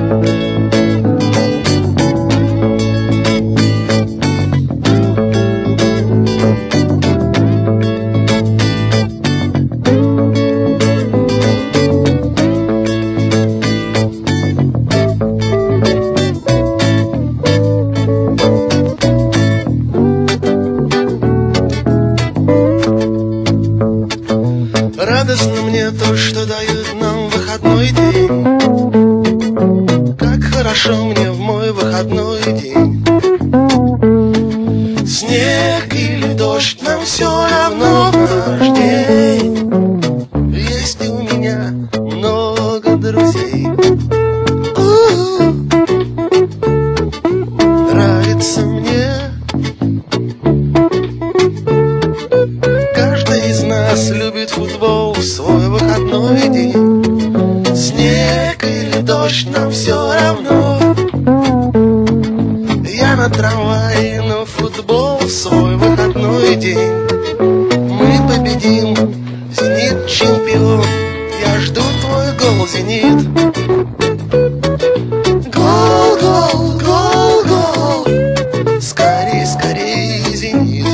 Радостно мне то, что дают нам выходной день. Как хорошо мне в мой выходной день. Снег или дождь, нам все равно в наш день. Есть у меня много друзей. Нравится мне. Каждый из нас любит футбол в свой выходной день. Снег или дождь, нам все равно. Я на трамвае, на футбол в свой выходной день. Мы победим, Зенит чемпион. Я жду твой гол, Зенит. Гол, гол, гол, гол. Скорей, скорей, Зенит.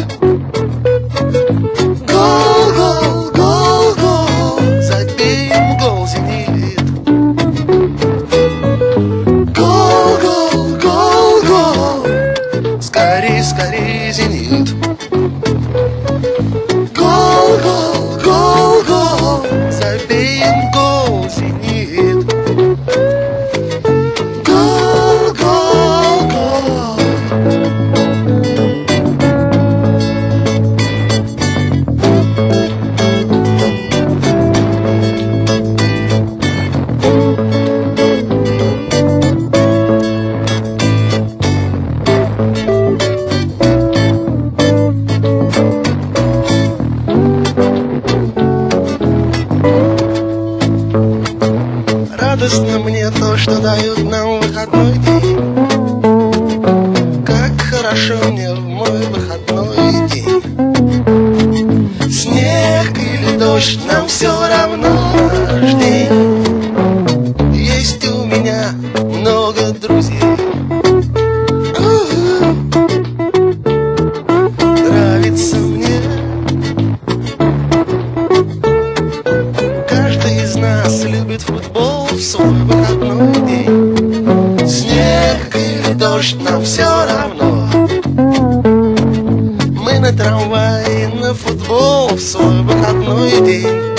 Гол, гол, гол, гол. Забей гол, Зенит. Гол, гол, гол, гол. Скорей, скорей, Зенит. Гол, гол, гол, гол. Забей гол, Зенит. Гол, гол, гол. Радостно мне то, что дают нам выходной день. Как хорошо мне в мой выходной день. Снег или дождь, нам все равно наш день. Есть у меня много друзей. Нравится мне. Каждый из нас любит футбол в свой выходной день. Снег или дождь, нам все равно. Мы на трамвае, на футбол в свой выходной день.